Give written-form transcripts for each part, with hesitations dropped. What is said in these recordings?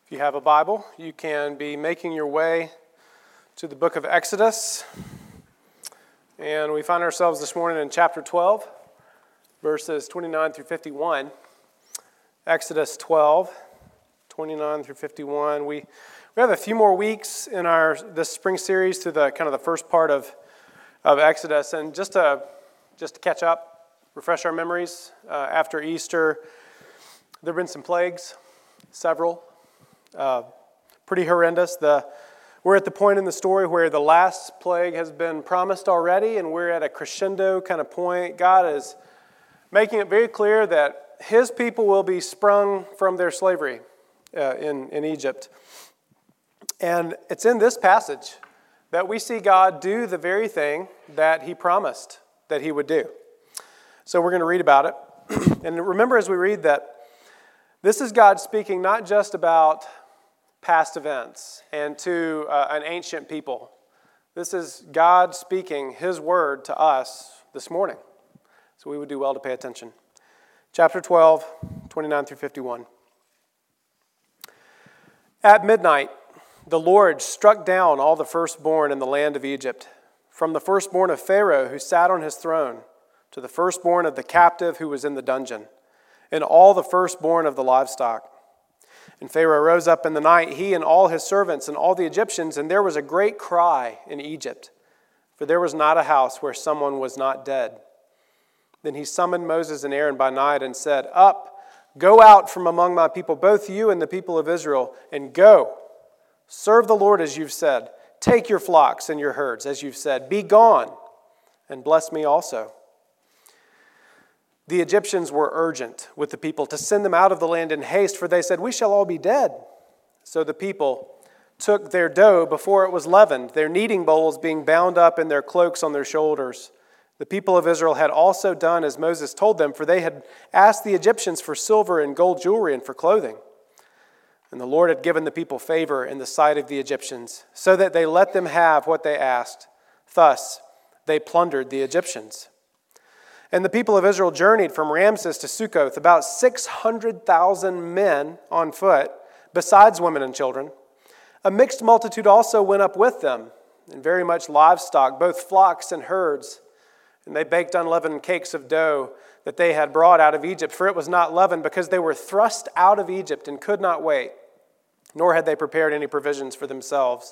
If you have a Bible, you can be making your way to the book of Exodus. And we find ourselves this morning in chapter 12, verses 29 through 51. Exodus 12, 29 through 51. We have a few more weeks in this spring series to the kind of the first part of Exodus. And just to catch up, refresh our memories, after Easter, there have been some plagues, several. Pretty horrendous. We're at the point in the story where the last plague has been promised already, and we're at a crescendo kind of point. God is making it very clear that His people will be sprung from their slavery in Egypt. And it's in this passage that we see God do the very thing that He promised that He would do. So we're going to read about it. And remember as we read that this is God speaking not just about past events and to an ancient people. This is God speaking His word to us this morning. So we would do well to pay attention. Chapter 12, 29 through 51. At midnight, the Lord struck down all the firstborn in the land of Egypt, from the firstborn of Pharaoh who sat on his throne, to the firstborn of the captive who was in the dungeon, and all the firstborn of the livestock. And Pharaoh rose up in the night, he and all his servants and all the Egyptians, and there was a great cry in Egypt, for there was not a house where someone was not dead. Then he summoned Moses and Aaron by night and said, "Up, go out from among my people, both you and the people of Israel, and go. Serve the Lord as you've said. Take your flocks and your herds as you've said. Be gone, and bless me also." The Egyptians were urgent with the people to send them out of the land in haste, for they said, "We shall all be dead." So the people took their dough before it was leavened, their kneading bowls being bound up in their cloaks on their shoulders. The people of Israel had also done as Moses told them, for they had asked the Egyptians for silver and gold jewelry and for clothing. And the Lord had given the people favor in the sight of the Egyptians, so that they let them have what they asked. Thus they plundered the Egyptians. And the people of Israel journeyed from Ramses to Succoth, about 600,000 men on foot, besides women and children. A mixed multitude also went up with them, and very much livestock, both flocks and herds. And they baked unleavened cakes of dough that they had brought out of Egypt, for it was not leavened, because they were thrust out of Egypt and could not wait, nor had they prepared any provisions for themselves.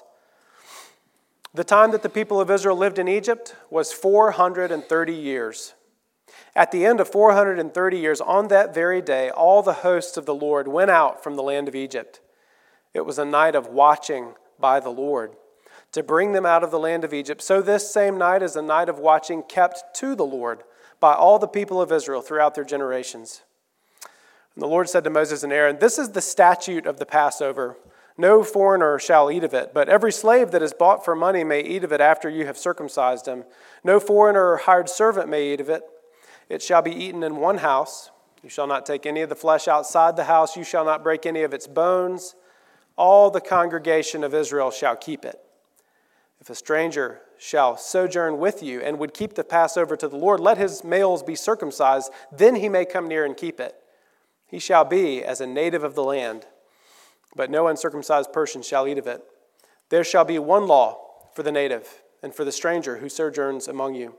The time that the people of Israel lived in Egypt was 430 years. At the end of 430 years, on that very day, all the hosts of the Lord went out from the land of Egypt. It was a night of watching by the Lord to bring them out of the land of Egypt. So this same night is a night of watching kept to the Lord by all the people of Israel throughout their generations. And the Lord said to Moses and Aaron, "This is the statute of the Passover. No foreigner shall eat of it, but every slave that is bought for money may eat of it after you have circumcised him. No foreigner or hired servant may eat of it. It shall be eaten in one house. You shall not take any of the flesh outside the house. You shall not break any of its bones. All the congregation of Israel shall keep it. If a stranger shall sojourn with you and would keep the Passover to the Lord, let his males be circumcised. Then he may come near and keep it. He shall be as a native of the land, but no uncircumcised person shall eat of it. There shall be one law for the native and for the stranger who sojourns among you."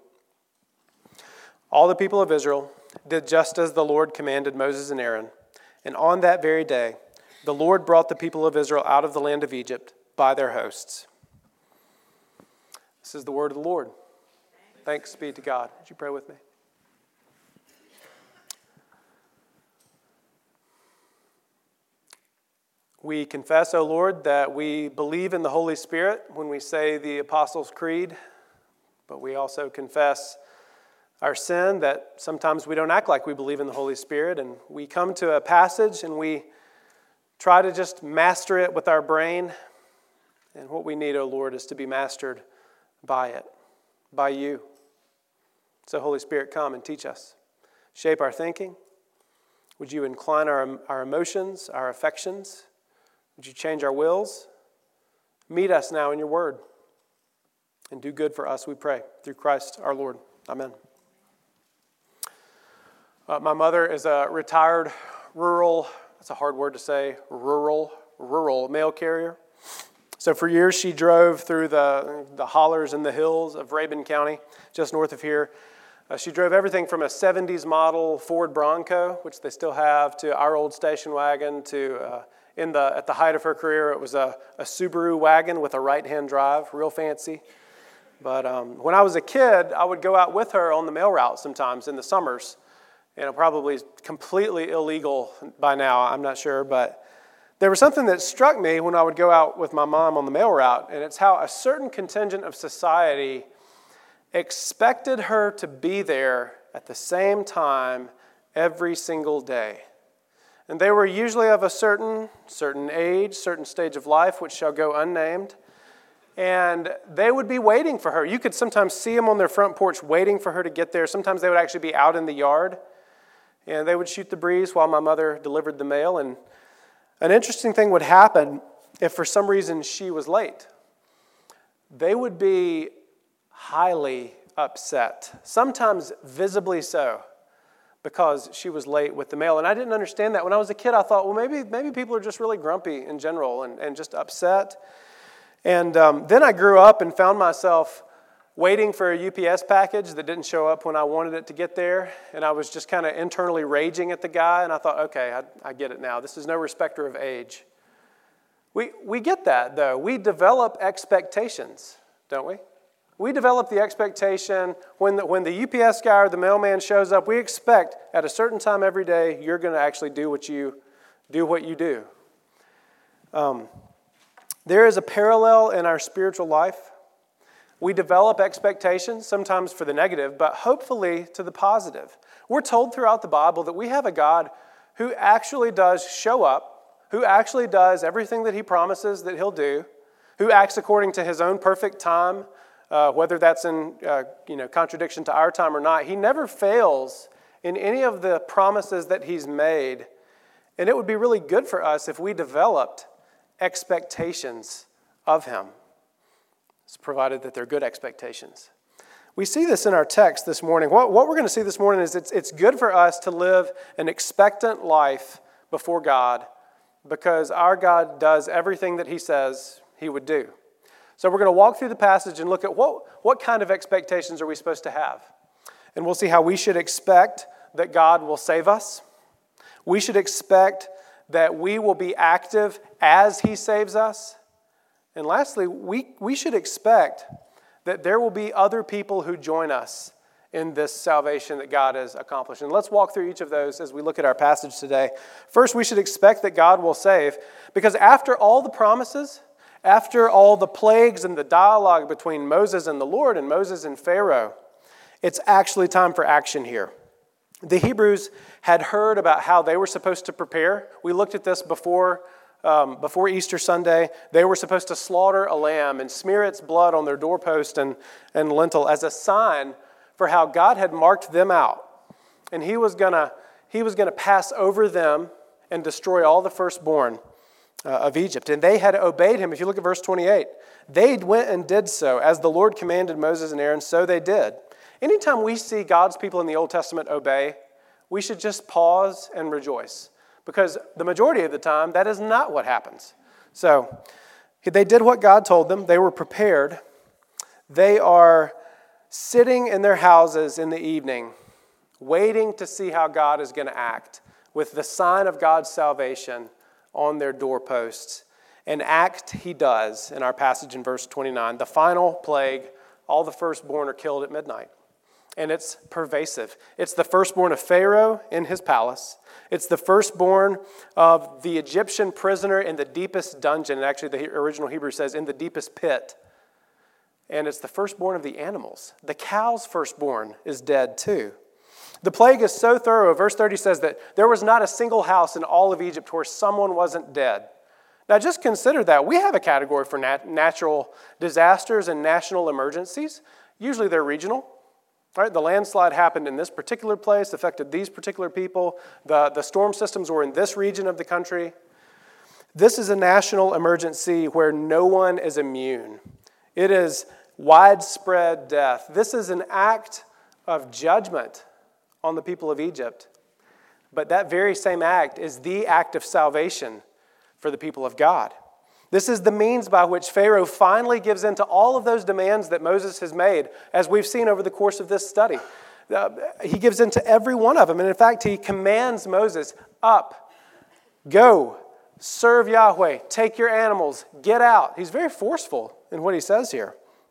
All the people of Israel did just as the Lord commanded Moses and Aaron. And on that very day, the Lord brought the people of Israel out of the land of Egypt by their hosts. This is the word of the Lord. Thanks be to God. Would you pray with me? We confess, O Lord, that we believe in the Holy Spirit when we say the Apostles' Creed, but we also confess our sin, that sometimes we don't act like we believe in the Holy Spirit, and we come to a passage and we try to just master it with our brain. And what we need, O Lord, is to be mastered by it, by you. So Holy Spirit, come and teach us. Shape our thinking. Would you incline our emotions, our affections? Would you change our wills? Meet us now in your word. And do good for us, we pray, through Christ our Lord. Amen. My mother is a retired rural, that's a hard word to say, rural rural mail carrier. So for years, she drove through the hollers and the hills of Rabun County, just north of here. She drove everything from a 70s model Ford Bronco, which they still have, to our old station wagon, to at the height of her career, it was a Subaru wagon with a right-hand drive, real fancy. But when I was a kid, I would go out with her on the mail route sometimes in the summers. Probably completely illegal by now, I'm not sure, but there was something that struck me when I would go out with my mom on the mail route, and it's how a certain contingent of society expected her to be there at the same time every single day. And they were usually of a certain age, certain stage of life, which shall go unnamed. And they would be waiting for her. You could sometimes see them on their front porch waiting for her to get there. Sometimes they would actually be out in the yard. And they would shoot the breeze while my mother delivered the mail. And an interesting thing would happen if for some reason she was late. They would be highly upset, sometimes visibly so, because she was late with the mail. And I didn't understand that. When I was a kid, I thought, well, maybe people are just really grumpy in general and just upset. And then I grew up and found myself waiting for a UPS package that didn't show up when I wanted it to get there. And I was just kind of internally raging at the guy. And I thought, okay, I get it now. This is no respecter of age. We get that, though. We develop expectations, don't we? We develop the expectation when the UPS guy or the mailman shows up, we expect at a certain time every day you're going to actually do what you do. There is a parallel in our spiritual life. We develop expectations, sometimes for the negative, but hopefully to the positive. We're told throughout the Bible that we have a God who actually does show up, who actually does everything that he promises that he'll do, who acts according to his own perfect time, whether that's in contradiction to our time or not. He never fails in any of the promises that he's made. And it would be really good for us if we developed expectations of him. It's provided that they're good expectations. We see this in our text this morning. What we're going to see this morning is it's good for us to live an expectant life before God because our God does everything that he says he would do. So we're going to walk through the passage and look at what kind of expectations are we supposed to have. And we'll see how we should expect that God will save us. We should expect that we will be active as he saves us. And lastly, we should expect that there will be other people who join us in this salvation that God has accomplished. And let's walk through each of those as we look at our passage today. First, we should expect that God will save, because after all the promises, after all the plagues and the dialogue between Moses and the Lord and Moses and Pharaoh, it's actually time for action here. The Hebrews had heard about how they were supposed to prepare. We looked at this before Easter Sunday. They were supposed to slaughter a lamb and smear its blood on their doorpost and lintel as a sign for how God had marked them out. And he was gonna pass over them and destroy all the firstborn of Egypt. And they had obeyed him. If you look at verse 28, they went and did so. As the Lord commanded Moses and Aaron, so they did. Anytime we see God's people in the Old Testament obey, we should just pause and rejoice. Because the majority of the time, that is not what happens. So, they did what God told them. They were prepared. They are sitting in their houses in the evening, waiting to see how God is going to act, with the sign of God's salvation on their doorposts. And act he does in our passage in verse 29. The final plague, all the firstborn are killed at midnight. And it's pervasive. It's the firstborn of Pharaoh in his palace. It's the firstborn of the Egyptian prisoner in the deepest dungeon. And actually, the original Hebrew says, in the deepest pit. And it's the firstborn of the animals. The cow's firstborn is dead too. The plague is so thorough. Verse 30 says that there was not a single house in all of Egypt where someone wasn't dead. Now, just consider that. We have a category for natural disasters and national emergencies. Usually they're regional. Right, the landslide happened in this particular place, affected these particular people. The storm systems were in this region of the country. This is a national emergency where no one is immune. It is widespread death. This is an act of judgment on the people of Egypt. But that very same act is the act of salvation for the people of God. This is the means by which Pharaoh finally gives in to all of those demands that Moses has made, as we've seen over the course of this study. He gives in to every one of them. And in fact, he commands Moses, up, go, serve Yahweh, take your animals, get out. He's very forceful in what he says here.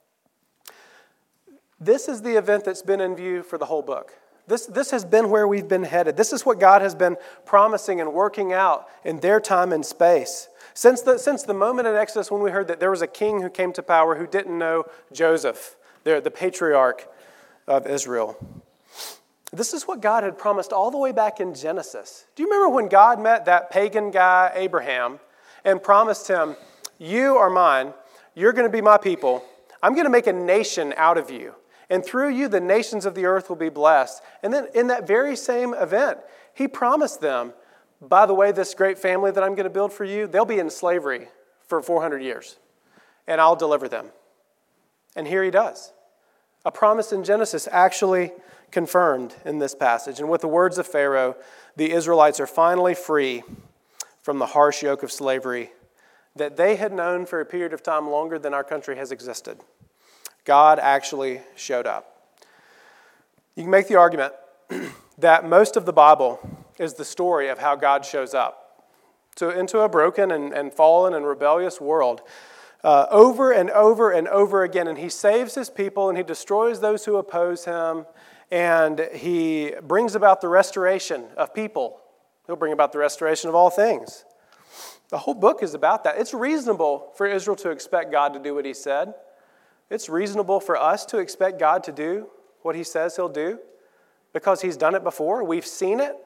This is the event that's been in view for the whole book. This has been where we've been headed. This is what God has been promising and working out in their time and space. Since the moment in Exodus when we heard that there was a king who came to power who didn't know Joseph, the patriarch of Israel. This is what God had promised all the way back in Genesis. Do you remember when God met that pagan guy, Abraham, and promised him, you are mine, you're going to be my people, I'm going to make a nation out of you, and through you the nations of the earth will be blessed. And then in that very same event, he promised them, by the way, this great family that I'm going to build for you, they'll be in slavery for 400 years, and I'll deliver them. And here he does. A promise in Genesis actually confirmed in this passage. And with the words of Pharaoh, the Israelites are finally free from the harsh yoke of slavery that they had known for a period of time longer than our country has existed. God actually showed up. You can make the argument that most of the Bible is the story of how God shows up into a broken and fallen and rebellious world over and over and over again. And he saves his people and he destroys those who oppose him. And he brings about the restoration of people. He'll bring about the restoration of all things. The whole book is about that. It's reasonable for Israel to expect God to do what he said. It's reasonable for us to expect God to do what he says he'll do because he's done it before. We've seen it.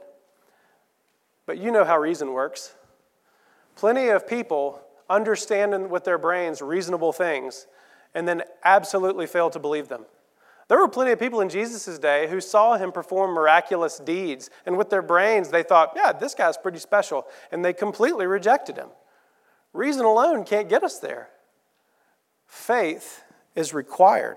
But you know how reason works. Plenty of people understand with their brains reasonable things and then absolutely fail to believe them. There were plenty of people in Jesus' day who saw him perform miraculous deeds, and with their brains they thought, yeah, this guy's pretty special, and they completely rejected him. Reason alone can't get us there. Faith is required.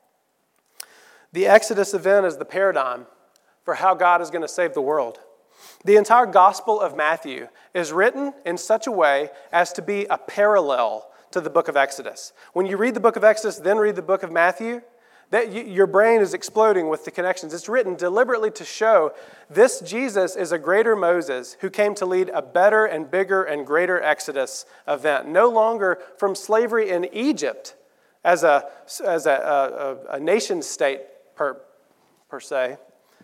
The Exodus event is the paradigm for how God is going to save the world. The entire Gospel of Matthew is written in such a way as to be a parallel to the book of Exodus. When you read the book of Exodus, then read the book of Matthew, your brain is exploding with the connections. It's written deliberately to show this Jesus is a greater Moses who came to lead a better and bigger and greater Exodus event. No longer from slavery in Egypt as a nation state per se,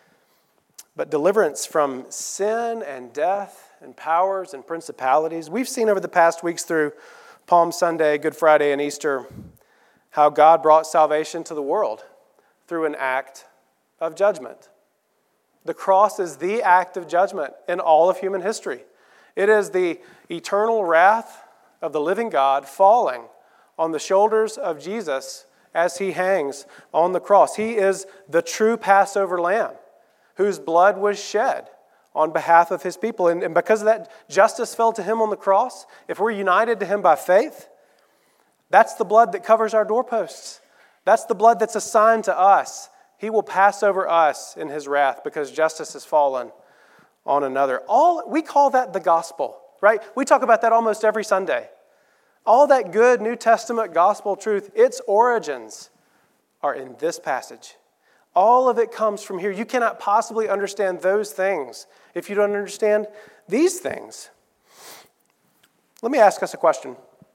but deliverance from sin and death and powers and principalities. We've seen over the past weeks through Palm Sunday, Good Friday, and Easter how God brought salvation to the world through an act of judgment. The cross is the act of judgment in all of human history. It is the eternal wrath of the living God falling on the shoulders of Jesus as he hangs on the cross. He is the true Passover lamb whose blood was shed on behalf of his people. And because of that, justice fell to him on the cross. If we're united to him by faith, that's the blood that covers our doorposts. That's the blood that's assigned to us. He will pass over us in his wrath because justice has fallen on another. We call that the gospel, right? We talk about that almost every Sunday. All that good New Testament gospel truth, its origins are in this passage. All of it comes from here. You cannot possibly understand those things if you don't understand these things. Let me ask us a question.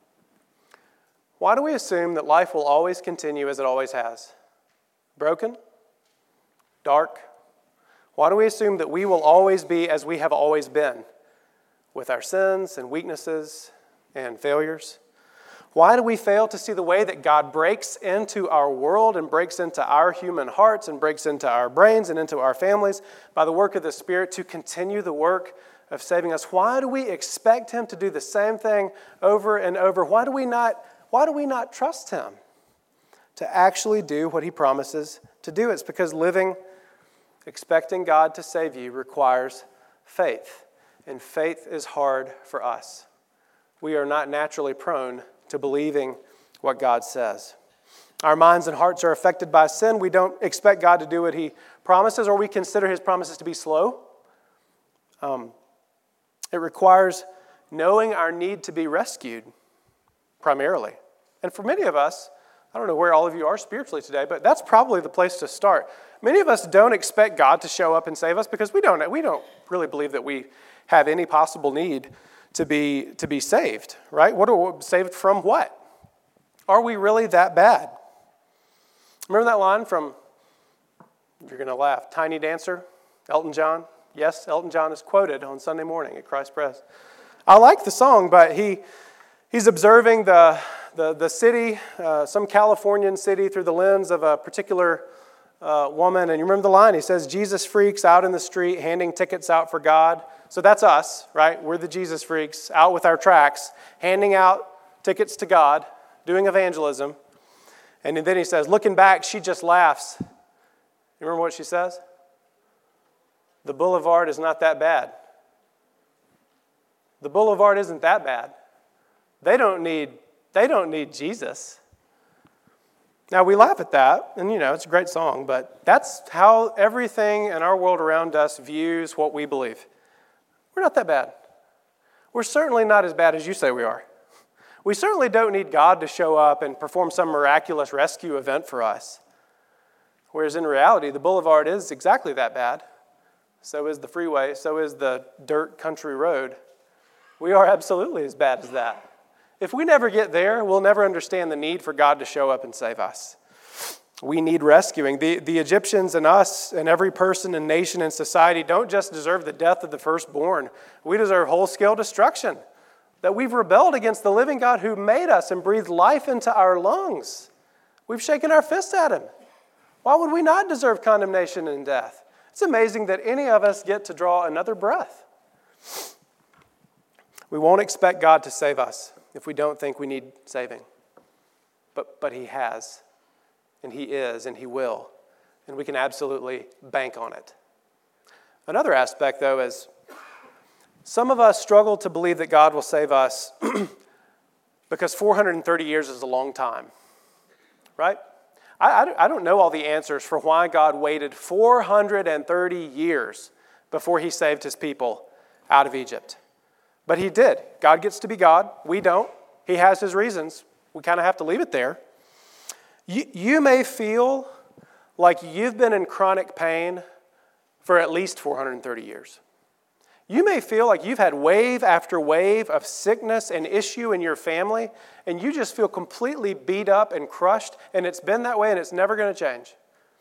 Why do we assume that life will always continue as it always has? Broken? Dark? Why do we assume that we will always be as we have always been, with our sins and weaknesses and failures? Why do we fail to see the way that God breaks into our world and breaks into our human hearts and breaks into our brains and into our families by the work of the Spirit to continue the work of saving us? Why do we expect him to do the same thing over and over? Why do we not trust him to actually do what he promises to do? It's because living, expecting God to save you requires faith. And faith is hard for us. We are not naturally prone to believing what God says. Our minds and hearts are affected by sin. We don't expect God to do what he promises, or we consider his promises to be slow. It requires knowing our need to be rescued, primarily. And for many of us, I don't know where all of you are spiritually today, but that's probably the place to start. Many of us don't expect God to show up and save us because we don't really believe that we have any possible need to be saved, right? Saved from what? Are we really that bad? Remember that line from, you're going to laugh, Tiny Dancer, Elton John? Yes, Elton John is quoted on Sunday morning at Christ Press. I like the song, but he's observing the city, some Californian city, through the lens of a particular woman. And you remember the line? He says, Jesus freaks out in the street handing tickets out for God. So that's us, right? We're the Jesus freaks out with our tracts, handing out tickets to God, doing evangelism. And then he says, looking back, she just laughs. You remember what she says? The boulevard is not that bad. The boulevard isn't that bad. They don't need Jesus. Now, we laugh at that, and it's a great song, but that's how everything in our world around us views what we believe. We're not that bad. We're certainly not as bad as you say we are. We certainly don't need God to show up and perform some miraculous rescue event for us. Whereas in reality, the boulevard is exactly that bad. So is the freeway, so is the dirt country road. We are absolutely as bad as that. If we never get there, we'll never understand the need for God to show up and save us. We need rescuing. The Egyptians and us and every person and nation and society don't just deserve the death of the firstborn. We deserve whole-scale destruction. That we've rebelled against the living God who made us and breathed life into our lungs. We've shaken our fists at him. Why would we not deserve condemnation and death? It's amazing that any of us get to draw another breath. We won't expect God to save us if we don't think we need saving. But he has, and he is, and he will. And we can absolutely bank on it. Another aspect, though, is some of us struggle to believe that God will save us because 430 years is a long time, right? I don't know all the answers for why God waited 430 years before he saved his people out of Egypt. But he did. God gets to be God. We don't. He has his reasons. We kind of have to leave it there. You may feel like you've been in chronic pain for at least 430 years. You may feel like you've had wave after wave of sickness and issue in your family, and you just feel completely beat up and crushed, and it's been that way and it's never going to change.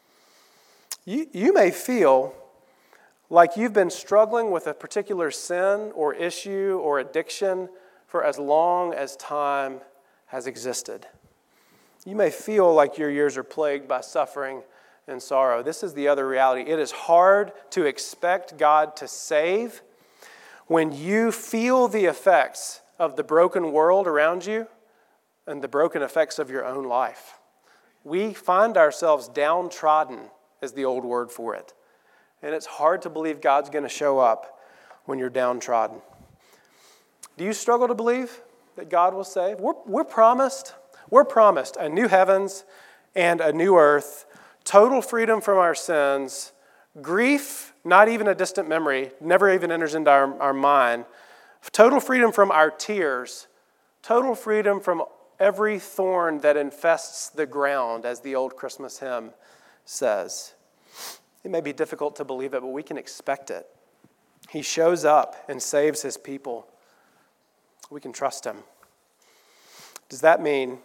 You may feel like you've been struggling with a particular sin or issue or addiction for as long as time has existed. You may feel like your years are plagued by suffering and sorrow. This is the other reality. It is hard to expect God to save when you feel the effects of the broken world around you and the broken effects of your own life. We find ourselves downtrodden, is the old word for it. And it's hard to believe God's going to show up when you're downtrodden. Do you struggle to believe that God will save? We're promised a new heavens and a new earth, total freedom from our sins, grief, not even a distant memory, never even enters into our mind, total freedom from our tears, total freedom from every thorn that infests the ground, as the old Christmas hymn says. It may be difficult to believe it, but we can expect it. He shows up and saves his people. We can trust him. Does that mean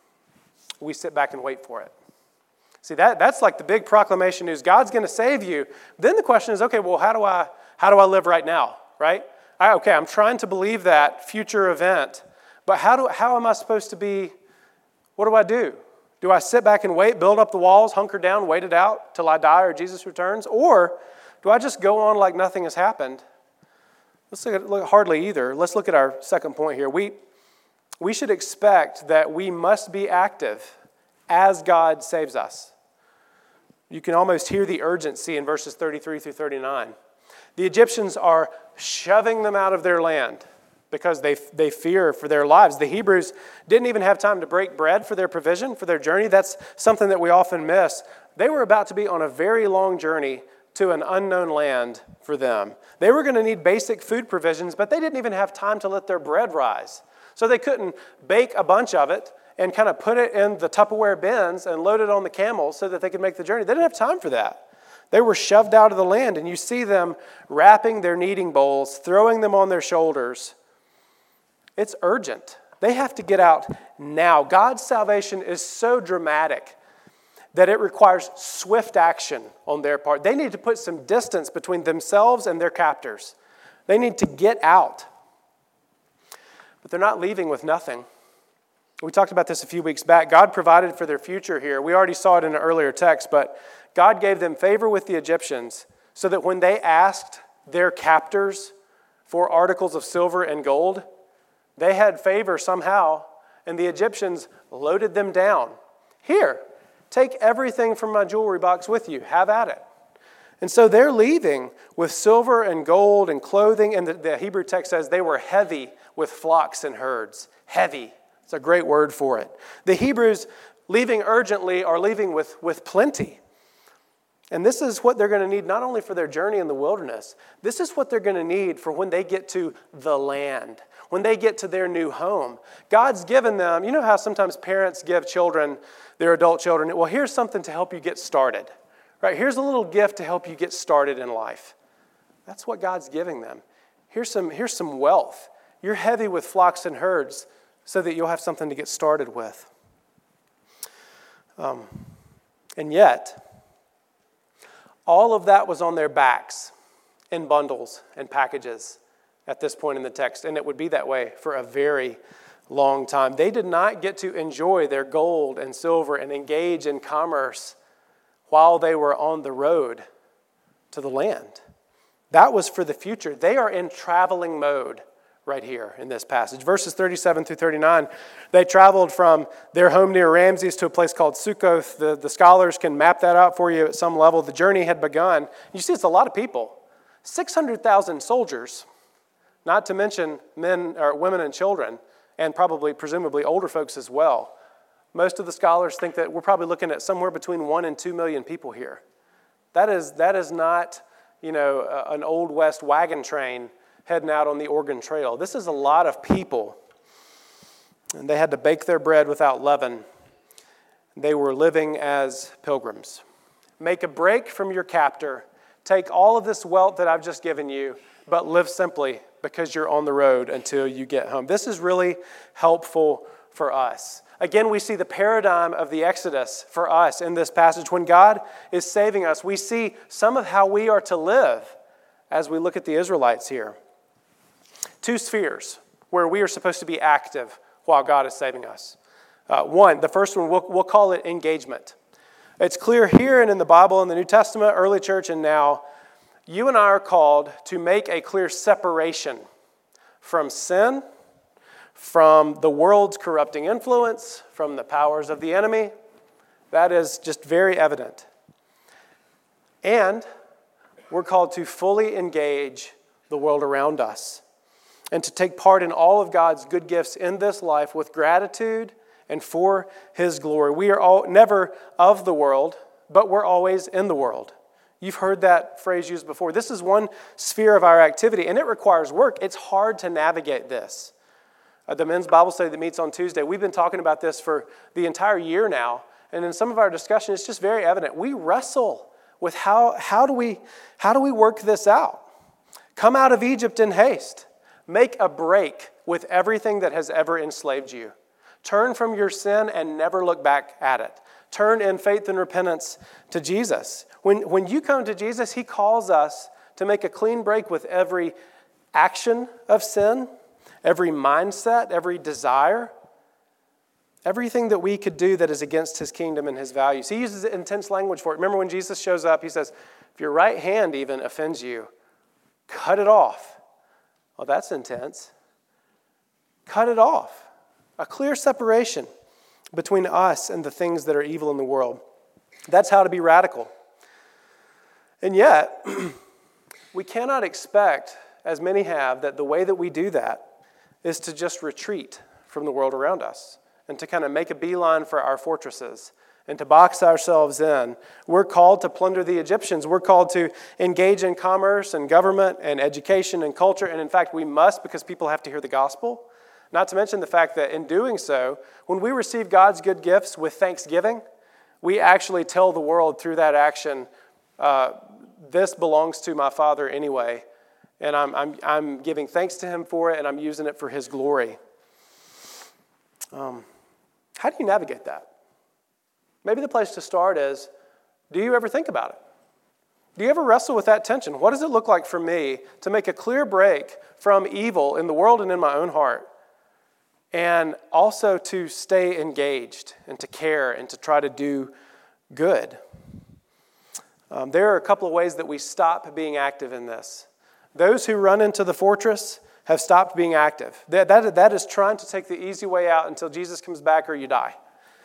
we sit back and wait for it? See, that's like the big proclamation news. God's going to save you. Then the question is, okay, well, how do I live right now, right? I'm trying to believe that future event, but how am I supposed to be? What do I do? Do I sit back and wait, build up the walls, hunker down, wait it out till I die or Jesus returns? Or do I just go on like nothing has happened? Let's look at hardly either. Let's look at our second point here. We should expect that we must be active as God saves us. You can almost hear the urgency in verses 33 through 39. The Egyptians are shoving them out of their land because they fear for their lives. The Hebrews didn't even have time to break bread for their provision, for their journey. That's something that we often miss. They were about to be on a very long journey to an unknown land for them. They were going to need basic food provisions, but they didn't even have time to let their bread rise. So they couldn't bake a bunch of it and kind of put it in the Tupperware bins and load it on the camels so that they could make the journey. They didn't have time for that. They were shoved out of the land, and you see them wrapping their kneading bowls, throwing them on their shoulders. It's urgent. They have to get out now. God's salvation is so dramatic that it requires swift action on their part. They need to put some distance between themselves and their captors. They need to get out. But they're not leaving with nothing. We talked about this a few weeks back. God provided for their future here. We already saw it in an earlier text, but God gave them favor with the Egyptians so that when they asked their captors for articles of silver and gold, they had favor somehow, and the Egyptians loaded them down. Here, take everything from my jewelry box with you. Have at it. And so they're leaving with silver and gold and clothing, and the Hebrew text says they were heavy with flocks and herds. Heavy. It's a great word for it. The Hebrews leaving urgently are leaving with plenty. And this is what they're going to need not only for their journey in the wilderness, this is what they're going to need for when they get to the land, when they get to their new home. God's given them, you know how sometimes parents give children, their adult children, well, here's something to help you get started. Right? Here's a little gift to help you get started in life. That's what God's giving them. Here's some wealth. You're heavy with flocks and herds so that you'll have something to get started with. And yet, all of that was on their backs in bundles and packages at this point in the text, and it would be that way for a very long time. They did not get to enjoy their gold and silver and engage in commerce while they were on the road to the land. That was for the future. They are in traveling mode right here in this passage. Verses 37 through 39, they traveled from their home near Ramses to a place called Sukkoth. The scholars can map that out for you at some level. The journey had begun. You see, it's a lot of people. 600,000 soldiers, not to mention men or women and children, and presumably older folks as well. Most of the scholars think that we're probably looking at somewhere between 1 and 2 million people here. That is not, an Old West wagon train heading out on the Oregon Trail. This is a lot of people. And they had to bake their bread without leaven. They were living as pilgrims. Make a break from your captor. Take all of this wealth that I've just given you, but live simply because you're on the road until you get home. This is really helpful for us. Again, we see the paradigm of the Exodus for us in this passage. When God is saving us, we see some of how we are to live as we look at the Israelites here. 2 spheres where we are supposed to be active while God is saving us. One, the first one, we'll call it engagement. It's clear here and in the Bible, in the New Testament, early church, and now, you and I are called to make a clear separation from sin, from the world's corrupting influence, from the powers of the enemy. That is just very evident. And we're called to fully engage the world around us and to take part in all of God's good gifts in this life with gratitude and for His glory. We are all never of the world, but we're always in the world. You've heard that phrase used before. This is one sphere of our activity, and it requires work. It's hard to navigate this. The men's Bible study that meets on Tuesday, we've been talking about this for the entire year now, and in some of our discussion, it's just very evident. We wrestle with how do we work this out? Come out of Egypt in haste. Make a break with everything that has ever enslaved you. Turn from your sin and never look back at it. Turn in faith and repentance to Jesus. When you come to Jesus, He calls us to make a clean break with every action of sin, every mindset, every desire, everything that we could do that is against His kingdom and His values. He uses intense language for it. Remember when Jesus shows up, He says, if your right hand even offends you, cut it off. Well, that's intense. Cut it off. A clear separation between us and the things that are evil in the world. That's how to be radical. And yet, we cannot expect, as many have, that the way that we do that is to just retreat from the world around us and to kind of make a beeline for our fortresses and to box ourselves in. We're called to plunder the Egyptians. We're called to engage in commerce and government and education and culture. And in fact, we must, because people have to hear the gospel. Not to mention the fact that in doing so, when we receive God's good gifts with thanksgiving, we actually tell the world through that action, this belongs to my Father anyway. And I'm giving thanks to him for it, and I'm using it for his glory. How do you navigate that? Maybe the place to start is, do you ever think about it? Do you ever wrestle with that tension? What does it look like for me to make a clear break from evil in the world and in my own heart? And also to stay engaged and to care and to try to do good. There are a couple of ways that we stop being active in this. Those who run into the fortress have stopped being active. That is trying to take the easy way out until Jesus comes back or you die.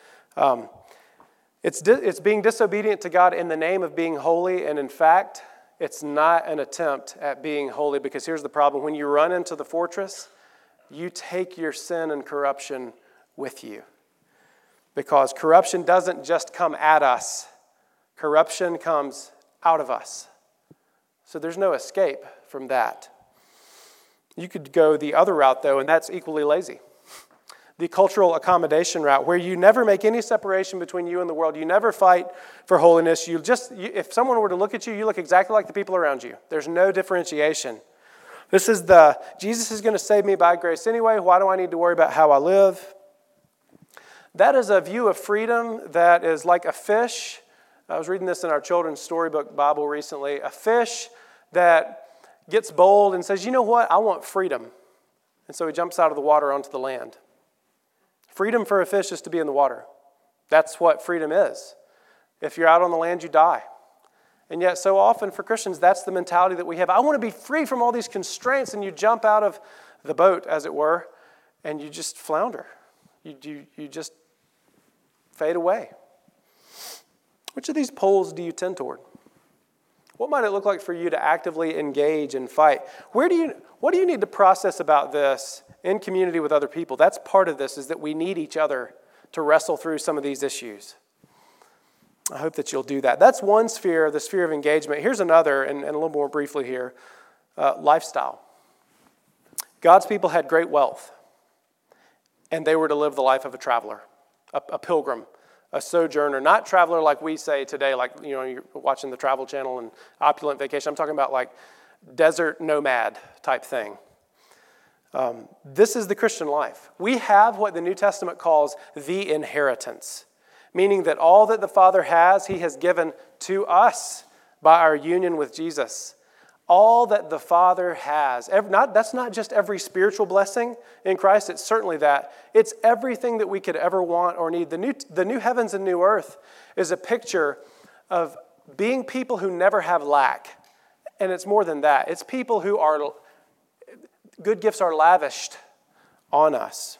It's being disobedient to God in the name of being holy, and in fact, it's not an attempt at being holy, because here's the problem. When you run into the fortress, you take your sin and corruption with you. Because corruption doesn't just come at us. Corruption comes out of us. So there's no escape from that. You could go the other route, though, and that's equally lazy. The cultural accommodation route, where you never make any separation between you and the world. You never fight for holiness. If someone were to look at you, you look exactly like the people around you. There's no differentiation. Jesus is going to save me by grace anyway. Why do I need to worry about how I live? That is a view of freedom that is like a fish. I was reading this in our children's storybook Bible recently. A fish that gets bold and says, you know what? I want freedom. And so he jumps out of the water onto the land. Freedom for a fish is to be in the water. That's what freedom is. If you're out on the land, you die. And yet so often for Christians, that's the mentality that we have. I want to be free from all these constraints, and you jump out of the boat, as it were, and you just flounder. You just fade away. Which of these poles do you tend toward? What might it look like for you to actively engage and fight? What do you need to process about this in community with other people? That's part of this, is that we need each other to wrestle through some of these issues. I hope that you'll do that. That's one sphere, the sphere of engagement. Here's another, and a little more briefly here, lifestyle. God's people had great wealth, and they were to live the life of a traveler, a pilgrim, a sojourner, not traveler like we say today, like, you're watching the Travel Channel and opulent vacation. I'm talking about like desert nomad type thing. This is the Christian life. We have what the New Testament calls the inheritance, meaning that all that the Father has, he has given to us by our union with Jesus. All that the Father has. That's not just every spiritual blessing in Christ. It's certainly that. It's everything that we could ever want or need. The new heavens and new earth is a picture of being people who never have lack. And it's more than that. It's people who are, good gifts are lavished on us.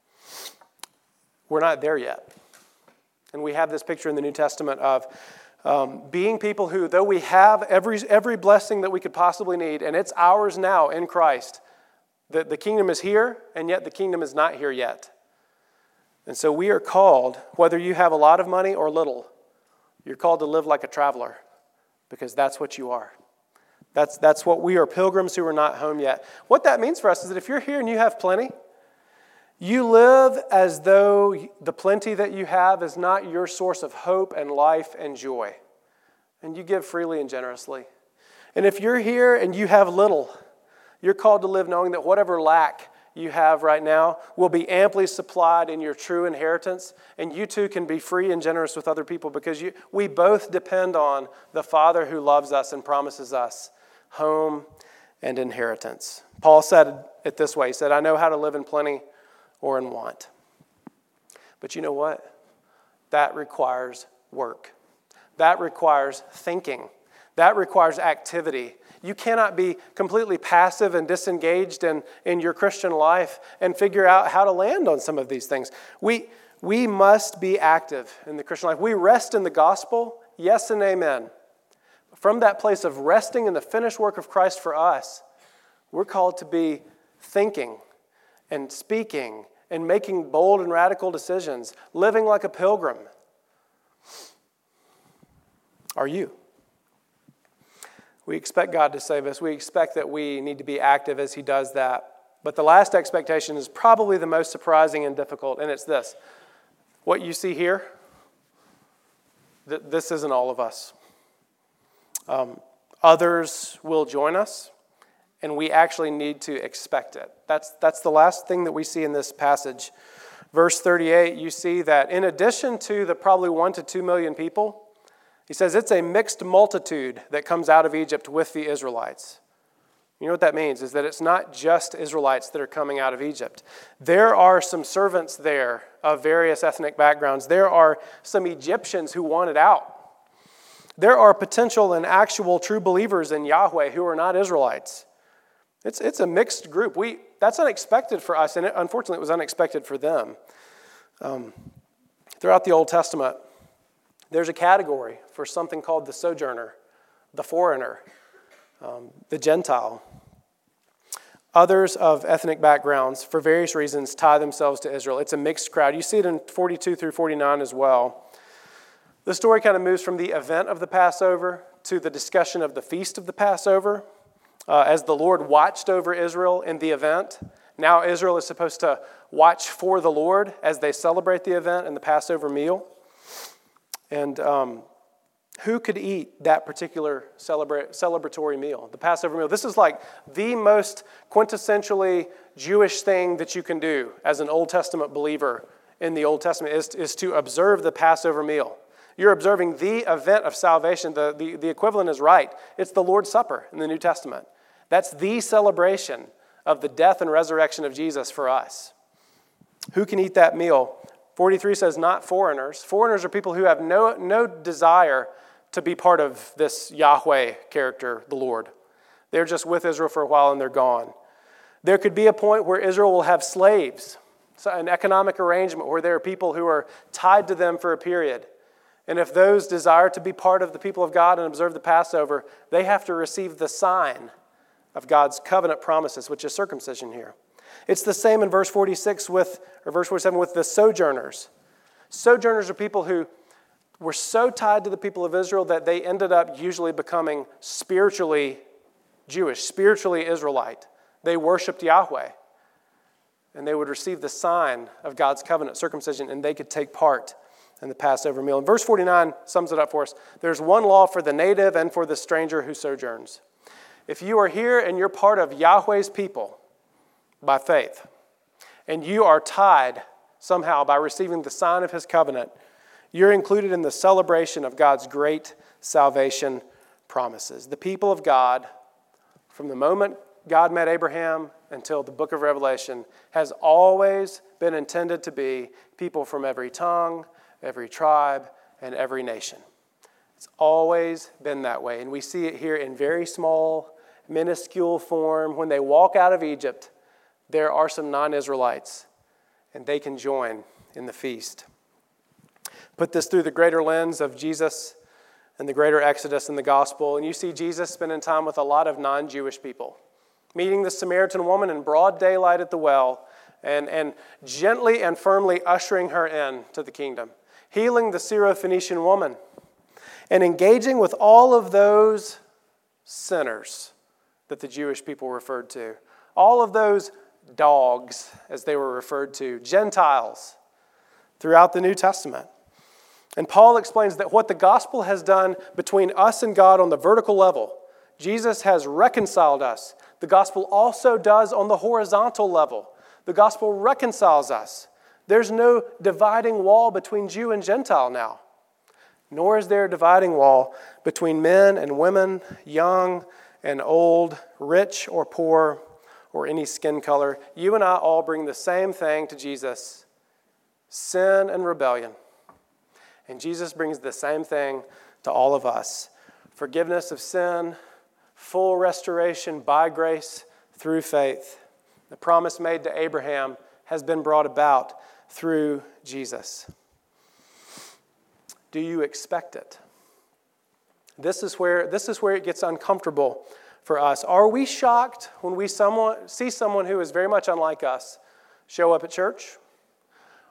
We're not there yet. And we have this picture in the New Testament of being people who, though we have every blessing that we could possibly need, and it's ours now in Christ, the kingdom is here, and yet the kingdom is not here yet. And so we are called, whether you have a lot of money or little, you're called to live like a traveler, because that's what you are. That's what we are, pilgrims who are not home yet. What that means for us is that if you're here and you have plenty, you live as though the plenty that you have is not your source of hope and life and joy. And you give freely and generously. And if you're here and you have little, you're called to live knowing that whatever lack you have right now will be amply supplied in your true inheritance. And you too can be free and generous with other people, because we both depend on the Father who loves us and promises us home and inheritance. Paul said it this way. He said, I know how to live in plenty or in want. But you know what? That requires work. That requires thinking. That requires activity. You cannot be completely passive and disengaged in your Christian life and figure out how to land on some of these things. We must be active in the Christian life. We rest in the gospel, yes and amen. From that place of resting in the finished work of Christ for us, we're called to be thinking and speaking and making bold and radical decisions, living like a pilgrim. Are you? We expect God to save us. We expect that we need to be active as He does that. But the last expectation is probably the most surprising and difficult, and it's this. What you see here, this isn't all of us. Others will join us, and we actually need to expect it. That's the last thing that we see in this passage. Verse 38, you see that in addition to the probably 1 to 2 million people, he says it's a mixed multitude that comes out of Egypt with the Israelites. You know what that means is that it's not just Israelites that are coming out of Egypt. There are some servants there of various ethnic backgrounds. There are some Egyptians who wanted out. There are potential and actual true believers in Yahweh who are not Israelites. It's a mixed group. That's unexpected for us, and unfortunately it was unexpected for them. Throughout the Old Testament, there's a category for something called the sojourner, the foreigner, the Gentile. Others of ethnic backgrounds, for various reasons, tie themselves to Israel. It's a mixed crowd. You see it in 42 through 49 as well. The story kind of moves from the event of the Passover to the discussion of the feast of the Passover. As the Lord watched over Israel in the event, now Israel is supposed to watch for the Lord as they celebrate the event and the Passover meal. And who could eat that particular celebratory meal, the Passover meal? This is like the most quintessentially Jewish thing that you can do as an Old Testament believer in the Old Testament is to observe the Passover meal. You're observing the event of salvation. The equivalent is right. It's the Lord's Supper in the New Testament. That's the celebration of the death and resurrection of Jesus for us. Who can eat that meal? 43 says not foreigners. Foreigners are people who have no desire to be part of this Yahweh character, the Lord. They're just with Israel for a while and they're gone. There could be a point where Israel will have slaves, so an economic arrangement where there are people who are tied to them for a period. And if those desire to be part of the people of God and observe the Passover, they have to receive the sign of God's covenant promises, which is circumcision here. It's the same in verse 46 verse 47 with the sojourners. Sojourners are people who were so tied to the people of Israel that they ended up usually becoming spiritually Jewish, spiritually Israelite. They worshiped Yahweh. And they would receive the sign of God's covenant, circumcision, and they could take part in the Passover meal. And verse 49 sums it up for us. There's one law for the native and for the stranger who sojourns. If you are here and you're part of Yahweh's people by faith, and you are tied somehow by receiving the sign of His covenant, you're included in the celebration of God's great salvation promises. The people of God, from the moment God met Abraham until the book of Revelation, has always been intended to be people from every tongue, every tribe, and every nation. It's always been that way. And we see it here in very small, minuscule form. When they walk out of Egypt, there are some non-Israelites, and they can join in the feast. Put this through the greater lens of Jesus and the greater exodus in the gospel, and you see Jesus spending time with a lot of non-Jewish people, meeting the Samaritan woman in broad daylight at the well, and gently and firmly ushering her in to the kingdom, healing the Syrophoenician woman, and engaging with all of those sinners that the Jewish people referred to, all of those dogs, as they were referred to, Gentiles, throughout the New Testament. And Paul explains that what the gospel has done between us and God on the vertical level, Jesus has reconciled us. The gospel also does on the horizontal level. The gospel reconciles us. There's no dividing wall between Jew and Gentile now, nor is there a dividing wall between men and women, young and old, rich or poor, or any skin color. You and I all bring the same thing to Jesus, sin and rebellion. And Jesus brings the same thing to all of us, forgiveness of sin, full restoration by grace through faith. The promise made to Abraham has been brought about through Jesus. Do you expect it? This is where it gets uncomfortable for us. Are we shocked when we see someone who is very much unlike us show up at church?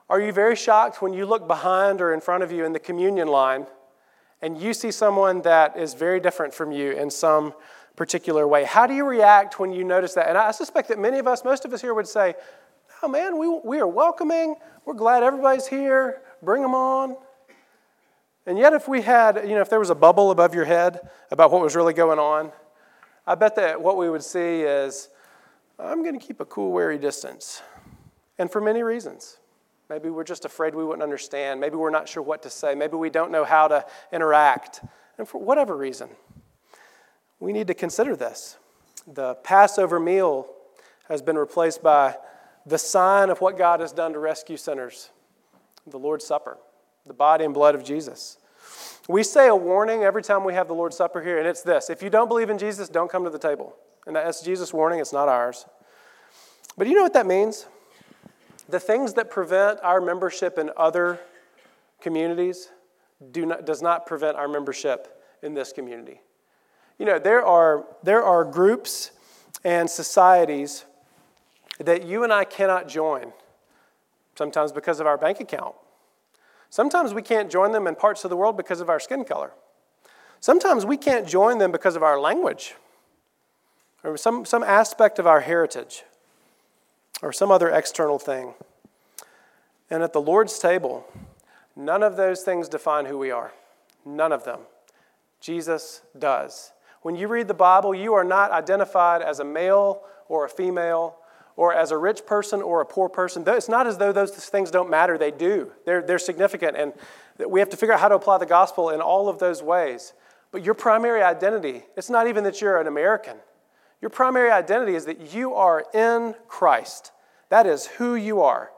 Are you very shocked when you look behind or in front of you in the communion line and you see someone that is very different from you in some particular way? How do you react when you notice that? And I suspect that many of us, most of us here would say, oh man, we are welcoming. We're glad everybody's here. Bring them on. And yet if we had, if there was a bubble above your head about what was really going on, I bet that what we would see is, I'm going to keep a cool, wary distance. And for many reasons. Maybe we're just afraid we wouldn't understand. Maybe we're not sure what to say. Maybe we don't know how to interact. And for whatever reason, we need to consider this. The Passover meal has been replaced by the sign of what God has done to rescue sinners, the Lord's Supper, the body and blood of Jesus. We say a warning every time we have the Lord's Supper here, and it's this: if you don't believe in Jesus, don't come to the table. And that's Jesus' warning, it's not ours. But you know what that means? The things that prevent our membership in other communities does not prevent our membership in this community. There are groups and societies that you and I cannot join, sometimes because of our bank account. Sometimes we can't join them in parts of the world because of our skin color. Sometimes we can't join them because of our language or some aspect of our heritage or some other external thing. And at the Lord's table, none of those things define who we are. None of them. Jesus does. When you read the Bible, you are not identified as a male or a female or as a rich person or a poor person. It's not as though those things don't matter. They do. They're significant, and we have to figure out how to apply the gospel in all of those ways. But your primary identity, it's not even that you're an American. Your primary identity is that you are in Christ. That is who you are.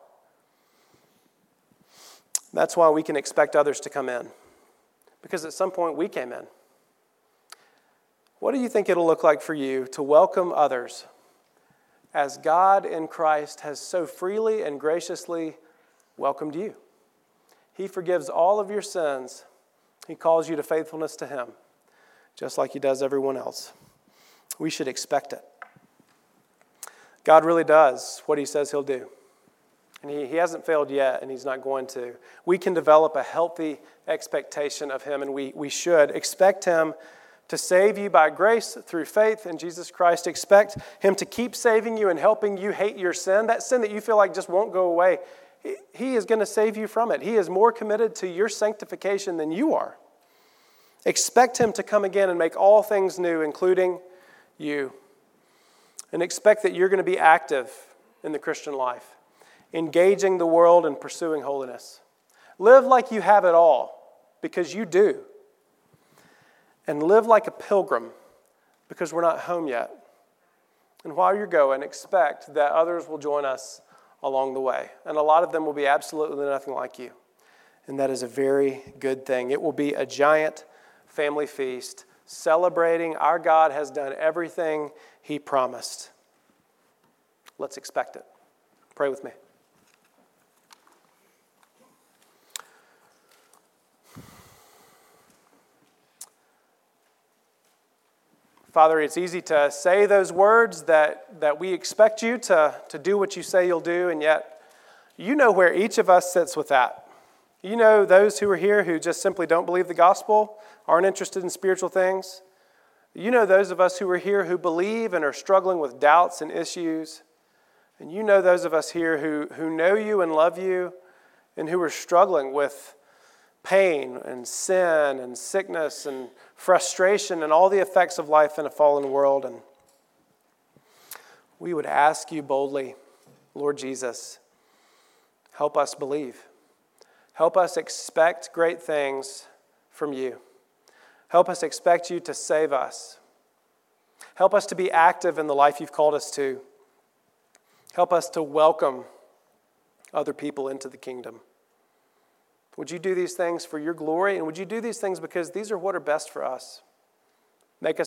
That's why we can expect others to come in. Because at some point we came in. What do you think it'll look like for you to welcome others as God in Christ has so freely and graciously welcomed you? He forgives all of your sins. He calls you to faithfulness to Him, just like He does everyone else. We should expect it. God really does what He says He'll do. And He hasn't failed yet, and He's not going to. We can develop a healthy expectation of Him, and we should expect Him to save you by grace through faith in Jesus Christ. Expect Him to keep saving you and helping you hate your sin, that sin that you feel like just won't go away. He is going to save you from it. He is more committed to your sanctification than you are. Expect Him to come again and make all things new, including you. And expect that you're going to be active in the Christian life, engaging the world and pursuing holiness. Live like you have it all, because you do. And live like a pilgrim, because we're not home yet. And while you're going, expect that others will join us along the way. And a lot of them will be absolutely nothing like you. And that is a very good thing. It will be a giant family feast, celebrating our God has done everything He promised. Let's expect it. Pray with me. Father, it's easy to say those words that we expect you to do what you say you'll do, and yet you know where each of us sits with that. You know those who are here who just simply don't believe the gospel, aren't interested in spiritual things. You know those of us who are here who believe and are struggling with doubts and issues. And you know those of us here who know you and love you and who are struggling with pain and sin and sickness and frustration and all the effects of life in a fallen world. And we would ask you boldly, Lord Jesus, help us believe. Help us expect great things from you. Help us expect you to save us. Help us to be active in the life you've called us to. Help us to welcome other people into the kingdom. Would you do these things for your glory? And would you do these things because these are what are best for us? Make us